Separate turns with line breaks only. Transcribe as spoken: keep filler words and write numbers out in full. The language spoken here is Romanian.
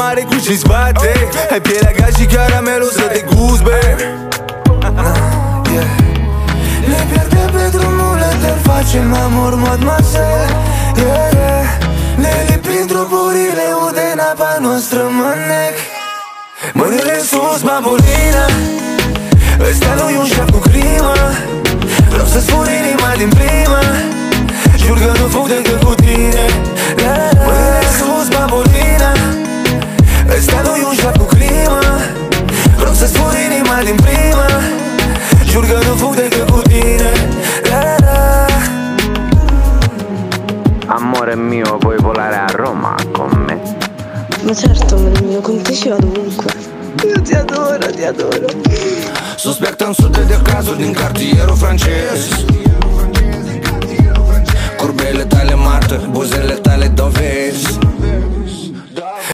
mare cu ce zbate. Ai pielea ca și caramelul să te gust, babe.
Le pierde pe drumurile, te facem amor mademoiselle. Yeah, yeah. Le lipim trupurile, ude în apa noastră, mănec. Mâinile sus, bambolina. Ăsta nu-i un șef cu crimă. Vreau să spun inima din prima. Jur că nu fug decât cu tine. Mâinile sus, bambolina. Ăsta nu-i un șef cu crimă. Vreau să spun inima din prima. Jur că nu fug decât cu tine.
Amore mio, vuoi volare a Roma con me?
Ma certo, amore mio, con te ci vado ovunque. Io ti adoro, ti adoro.
Suspectăm sute de cazuri din cartierul francez. Curbele tale martă, buzele tale dovezi.